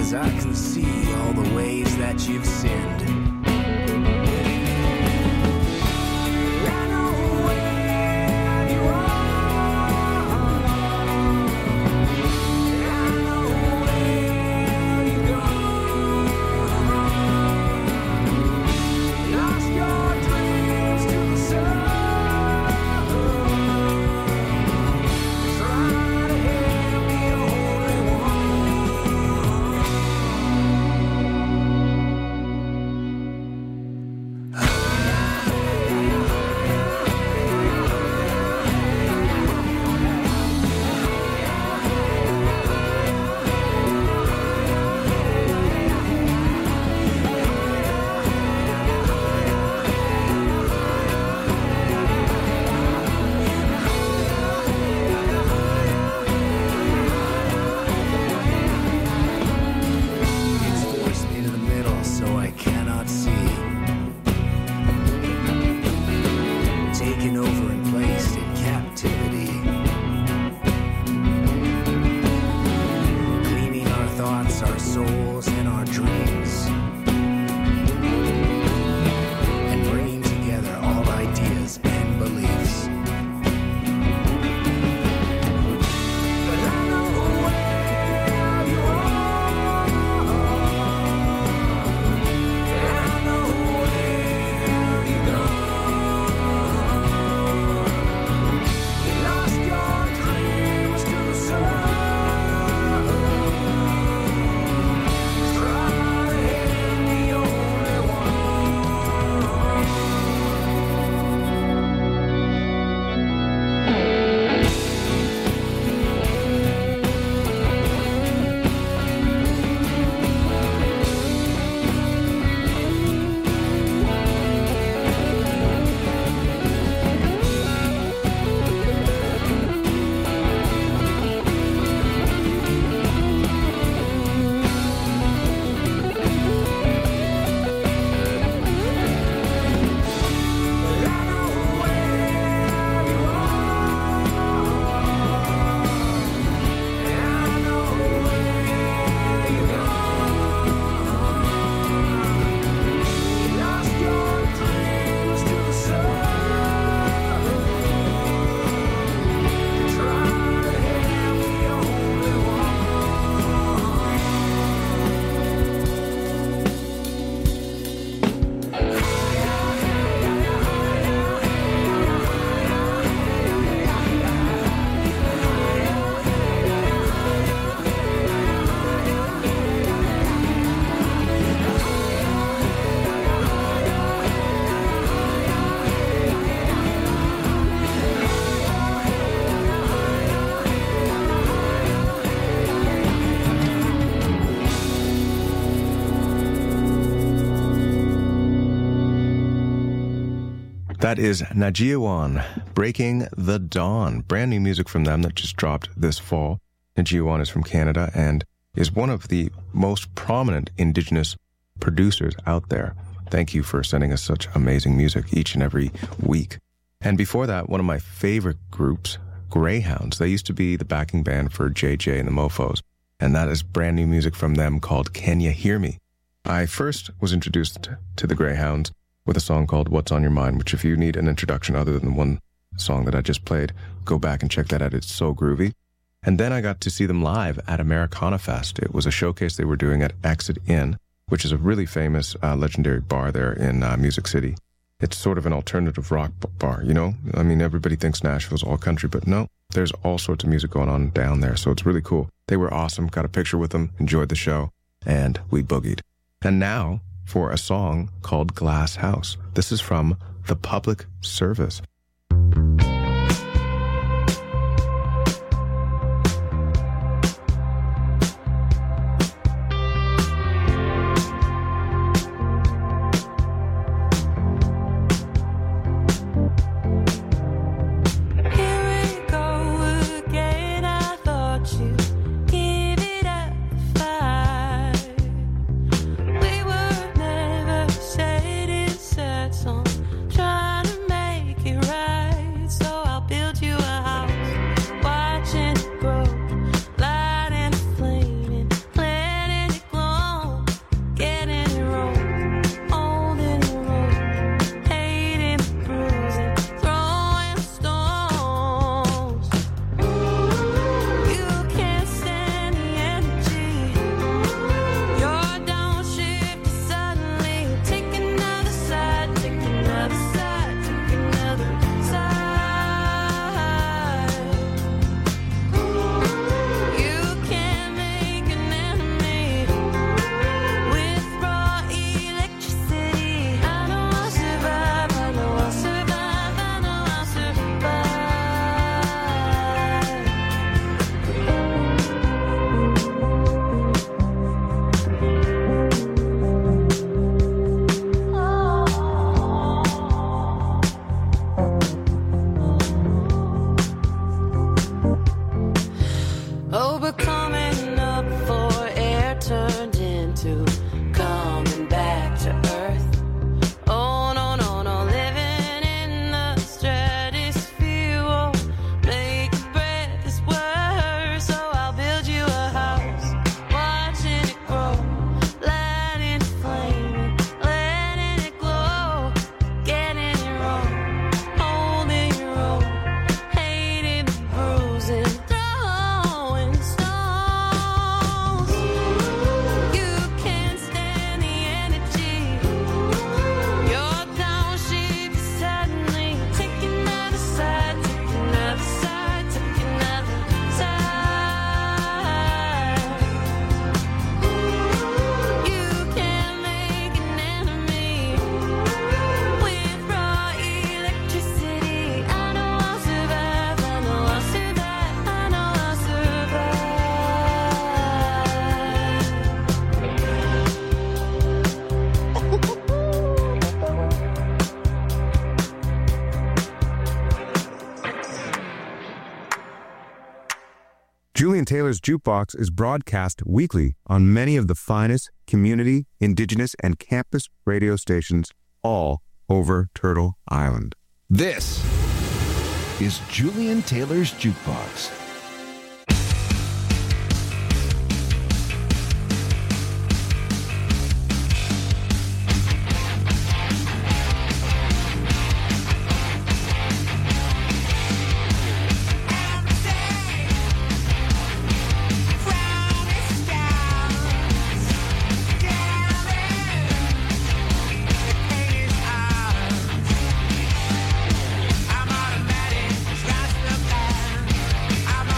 'cause I can see all the ways that you've sinned. That is Najiawan, Breaking the Dawn. Brand new music from them that just dropped this fall. Najiawan is from Canada and is one of the most prominent Indigenous producers out there. Thank you for sending us such amazing music each and every week. And before that, one of my favorite groups, Greyhounds. They used to be the backing band for JJ and the Mofos. And that is brand new music from them called Can You Hear Me? I first was introduced to the Greyhounds with a song called What's on Your Mind, which if you need an introduction other than one song that I just played, go back and check that out. It's so groovy. And then I got to see them live at Americana Fest. It was a showcase they were doing at Exit Inn, which is a really famous, legendary bar there in Music City. It's sort of an alternative rock bar, you know? I mean, everybody thinks Nashville's all country, but no, there's all sorts of music going on down there, so it's really cool. They were awesome, got a picture with them, enjoyed the show, and we boogied. And now for a song called Glass House. This is from The Public Service. Trying to make it turned into coming back to earth. Oh no, no, no, living in the stratosphere won't make your breath is worse. So I'll build you a house, watching it grow, letting it flame, letting it glow, getting it wrong, holding your own, hating the bruising, throwing stones. You can't stand the energy. You're downshift suddenly. Take another side, take another side, take another side. You can't make an enemy with raw electricity. I know I'll survive, I know I'll survive, I know I'll Julian Taylor's Jukebox is broadcast weekly on many of the finest community, indigenous, and campus radio stations all over Turtle Island. This is Julian Taylor's Jukebox. I'm automatic, scratch the pen. I'm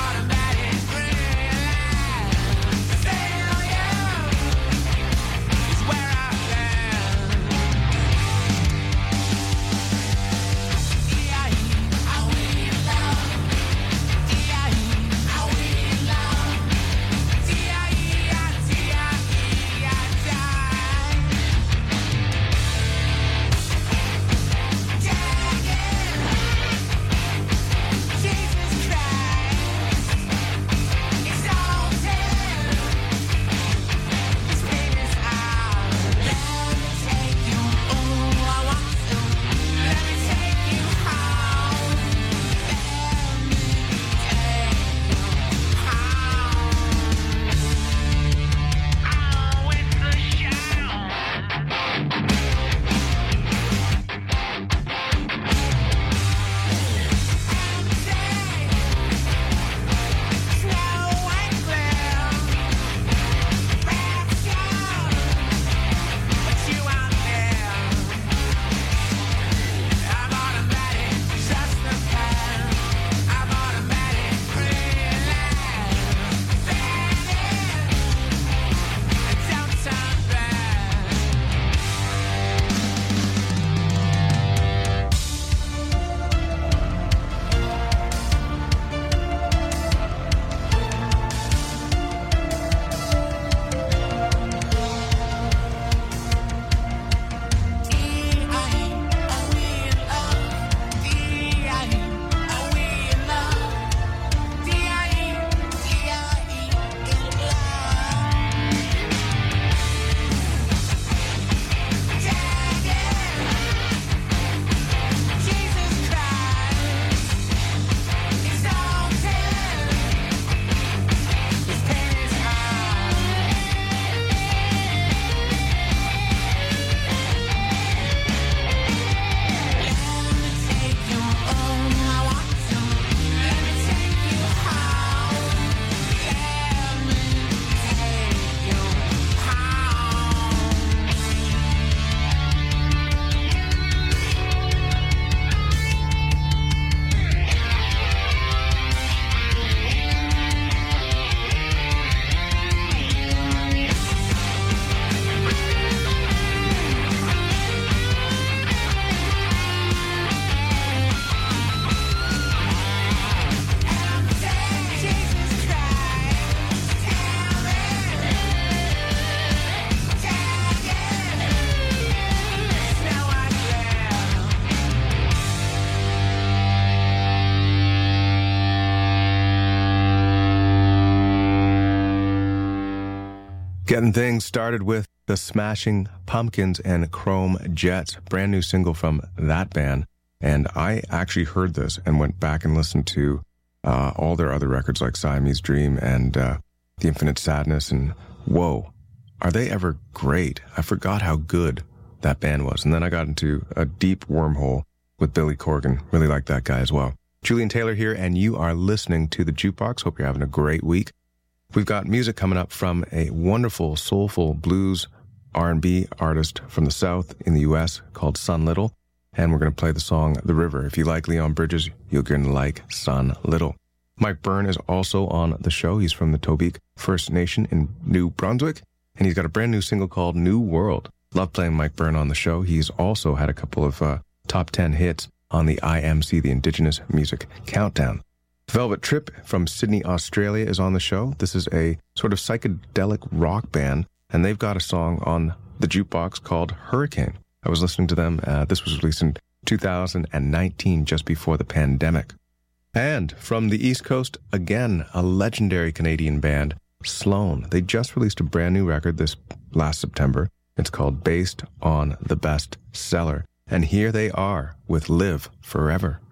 Getting things started with the Smashing Pumpkins and Chrome Jets, brand new single from that band. And I actually heard this and went back and listened to all their other records like Siamese Dream and The Infinite Sadness. And whoa, are they ever great? I forgot how good that band was. And then I got into a deep wormhole with Billy Corgan. Really like that guy as well. Julian Taylor here, and you are listening to The Jukebox. Hope you're having a great week. We've got music coming up from a wonderful, soulful blues R&B artist from the South in the U.S. called Sun Little, and we're going to play the song The River. If you like Leon Bridges, you're going to like Sun Little. Mike Byrne is also on the show. He's from the Tobique First Nation in New Brunswick, and he's got a brand new single called New World. Love playing Mike Byrne on the show. He's also had a couple of top 10 hits on the IMC, the Indigenous Music Countdown. Velvet Trip from Sydney, Australia is on the show. This is a sort of psychedelic rock band, and they've got a song on the Jukebox called Hurricane. I was listening to them. This was released in 2019, just before the pandemic. And from the East Coast, again, a legendary Canadian band, Sloan. They just released a brand new record this last September. It's called Based on the Best Seller. And here they are with Live Forever.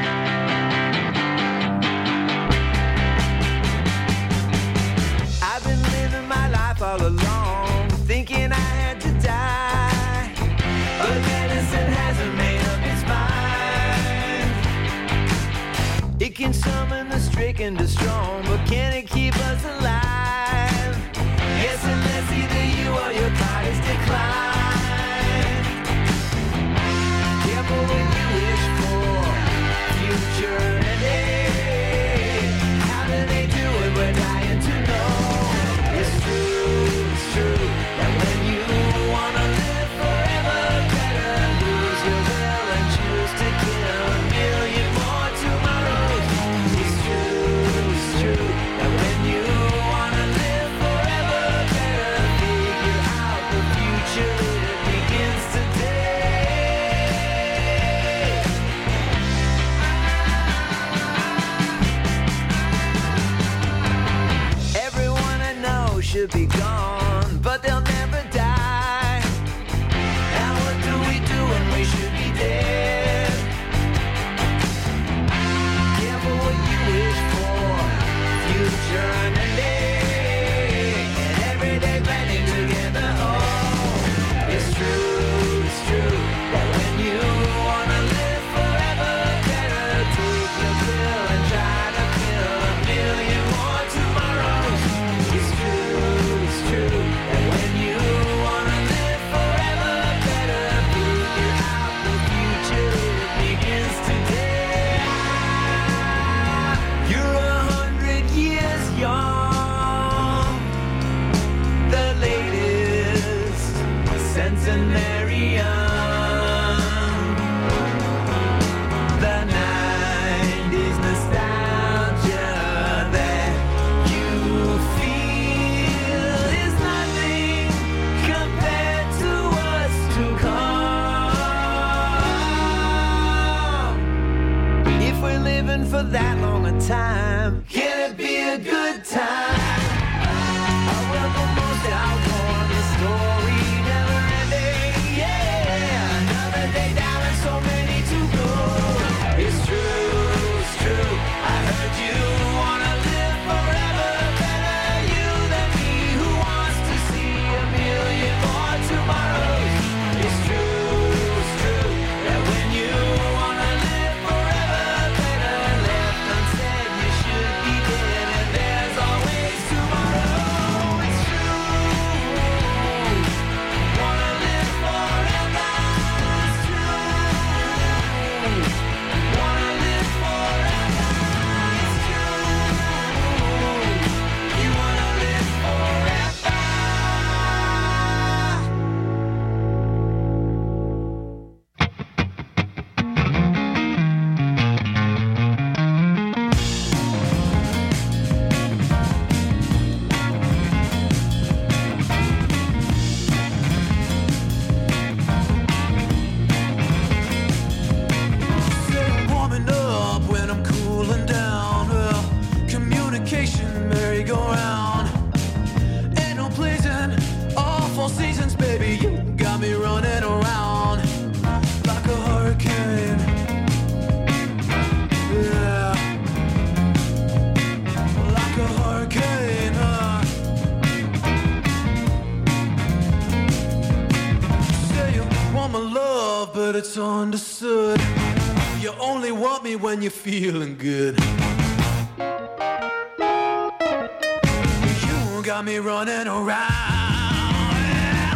All along, thinking I had to die, but medicine hasn't made up its mind. It can summon the stricken to strong, but can it keep us alive? Yes, unless either you or your card is declined. Careful what you wish for, future and day. How do they do it? We're dying to know. It's true that when you wanna live forever, better lose your will and choose to kill a million more tomorrows. It's true that when you wanna live forever, better figure out the future. It begins today. Everyone I know should be gone, but they'll never die. Now what do we do when we should be dead? Careful what you wish for, future and a day, and every day blending together. Oh, it's true that when you wanna live forever, better take your pill and try to kill a million more tomorrows. It's true that when you wanna live forever, better figure out the future. It begins today. You're 100 years young, the latest centenarian. The 90s nostalgia that you feel is nothing compared to what's to come. If we're living for that long a time, can it be a good time? I will the most outworn, the story never ending, yeah. love, but it's understood. You only want me when you're feeling good. You got me running around. Yeah.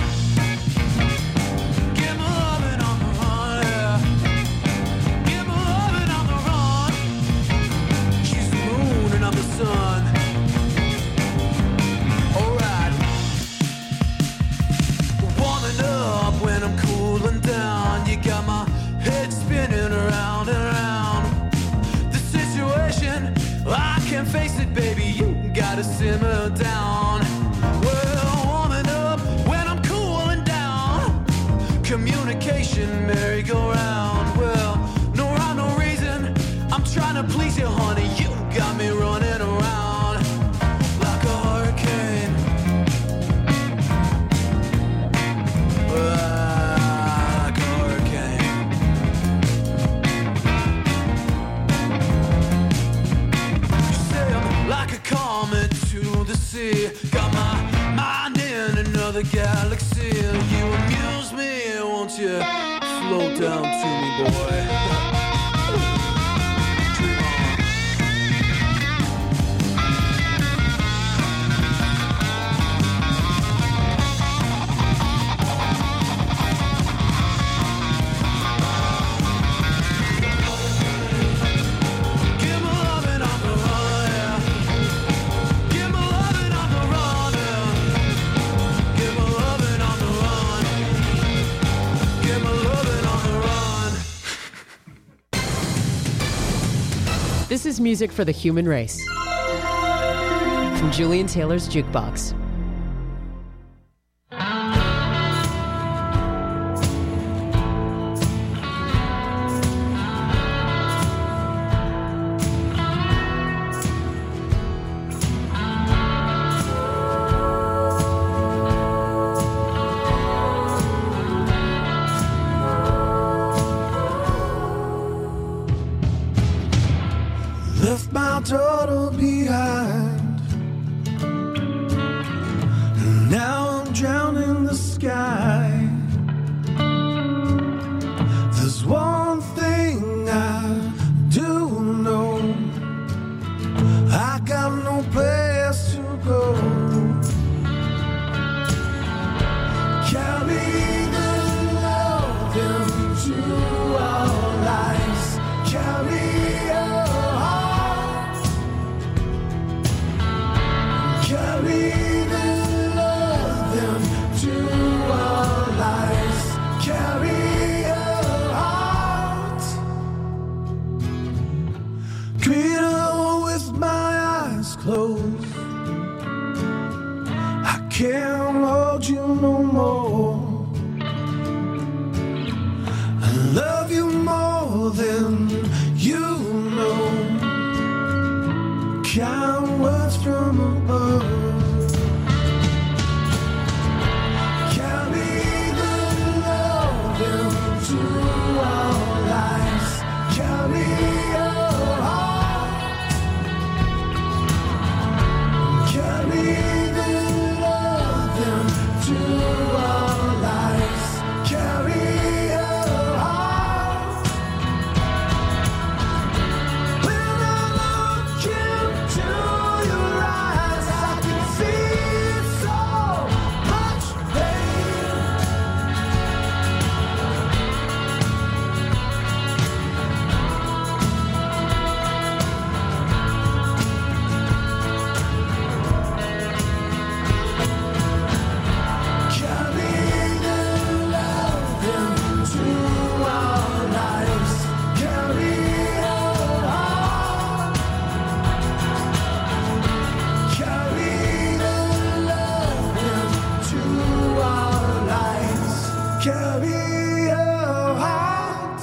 Give me loving on the run. Yeah. Give me loving on the run. She's the moon and I'm the sun. Alright. Warming up when I'm cooling down. You got my head spinning around and around. The situation, I can't face it, baby. You gotta simmer down. Well, warming up when I'm cooling down. Communication merry-go-round. Well, no rhyme, no reason. I'm trying to please you, honey. You got me running around like a hurricane. Like a hurricane. You say I'm like a comet to the sea. Got my mind in another galaxy. You amuse me, won't you? Float down to me, boy. Dream on. Give me loving on the run, yeah. Give me loving on the run, yeah. Give me loving on the run. Give me loving on the run. This is music for the human race. From Julian Taylor's Jukebox. Left my daughter behind. Now I'm drowning in the sky. There's one thing I do know. I got no place to go. Carry the love into our lives. Carry your heart. Carry the love into our lives. Carry your heart. Greet her with my eyes closed. I can't hold you no more. I love you more than you know. Count words from above. Carry the love into our lives. Carry your heart. Carry the love into our lives. Carry your heart. When I look into your eyes, I can see so much pain. Carry the love into our lives. Carry your heart. Carry the love into our lives. Carry your heart.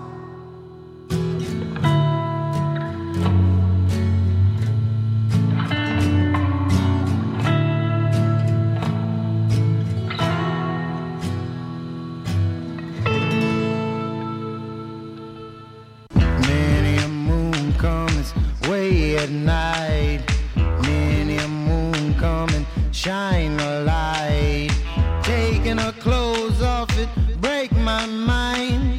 Many a moon comes way at night. Many a moon coming, shine a light. Taking her clothes off it, break my mind.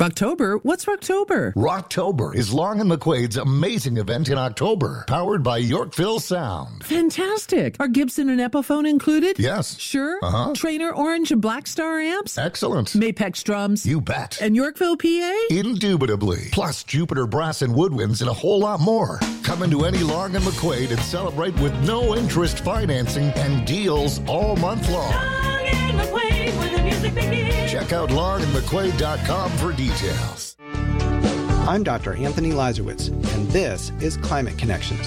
Rocktober? What's Rocktober? Rocktober is Long and McQuaid's amazing event in October, powered by Yorkville Sound. Fantastic. Are Gibson and Epiphone included? Yes. Sure? Uh-huh. Trainer Orange and Black Star amps? Excellent. Mapex drums? You bet. And Yorkville, PA? Indubitably. Plus Jupiter brass and woodwinds and a whole lot more. Come into any Long and McQuaid and celebrate with no interest financing and deals all month long. Long and McQuaid, where the music begins. Check out longandmcquaid.com for details. I'm Dr. Anthony Lazarowitz, and this is Climate Connections.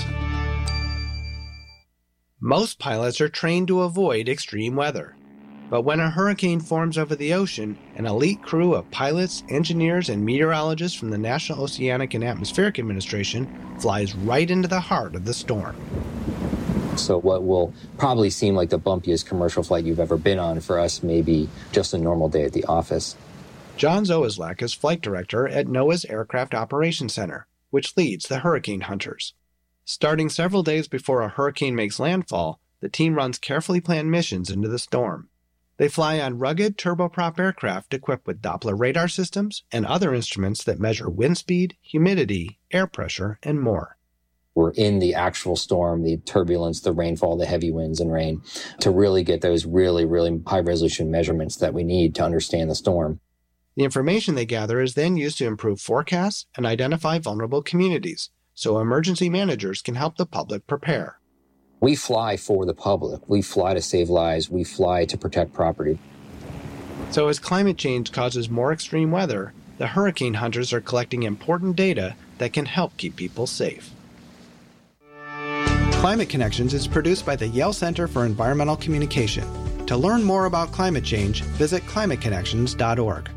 Most pilots are trained to avoid extreme weather. But when a hurricane forms over the ocean, an elite crew of pilots, engineers, and meteorologists from the National Oceanic and Atmospheric Administration flies right into the heart of the storm. So what will probably seem like the bumpiest commercial flight you've ever been on for us may be just a normal day at the office. John Zoislak is flight director at NOAA's Aircraft Operations Center, which leads the hurricane hunters. Starting several days before a hurricane makes landfall, the team runs carefully planned missions into the storm. They fly on rugged turboprop aircraft equipped with Doppler radar systems and other instruments that measure wind speed, humidity, air pressure, and more. We're in the actual storm, the turbulence, the rainfall, the heavy winds and rain, to really get those really high-resolution measurements that we need to understand the storm. The information they gather is then used to improve forecasts and identify vulnerable communities, so emergency managers can help the public prepare. We fly for the public. We fly to save lives. We fly to protect property. So as climate change causes more extreme weather, the hurricane hunters are collecting important data that can help keep people safe. Climate Connections is produced by the Yale Center for Environmental Communication. To learn more about climate change, visit climateconnections.org.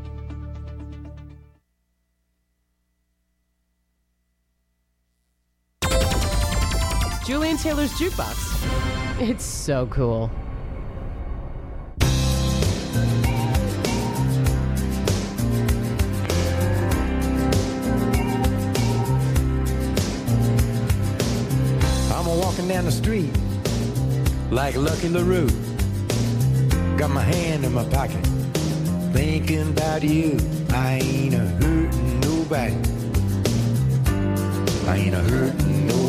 Julian Taylor's Jukebox. It's so cool. I'm walking down the street like Lucky LaRue. Got my hand in my pocket, thinking about you. I ain't a hurting nobody. I ain't a hurting nobody.